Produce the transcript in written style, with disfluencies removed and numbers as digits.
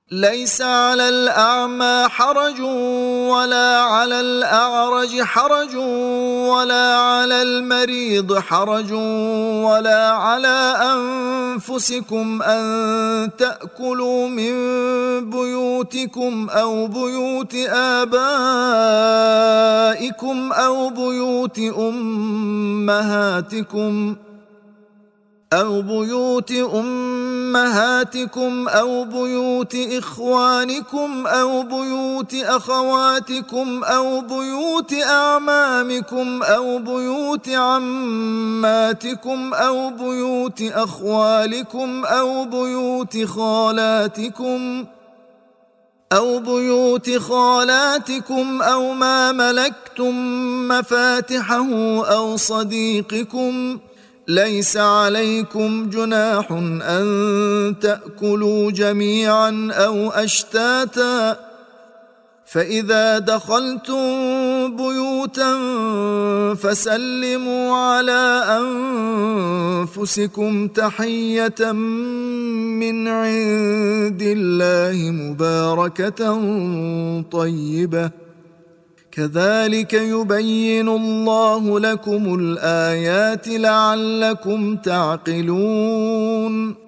ليس على الأعمى حرج ولا على الأعرج حرج ولا على المريض حرج ولا على أنفسكم أن تأكلوا من بيوتكم أو بيوت آبائكم أو بيوت أمهاتكم أو بيوت إخوانكم أو بيوت أخواتكم أو بيوت أعمامكم أو بيوت عماتكم أو بيوت أخوالكم أو بيوت خالاتكم أو ما ملكتم مفاتحه أو صديقكم. ليس عليكم جناح أن تأكلوا جميعا أو أشتاتا، فإذا دخلتم بيوتا فسلموا على أنفسكم تحية من عند الله مباركة طيبة، كذلك يبين الله لكم الآيات لعلكم تعقلون.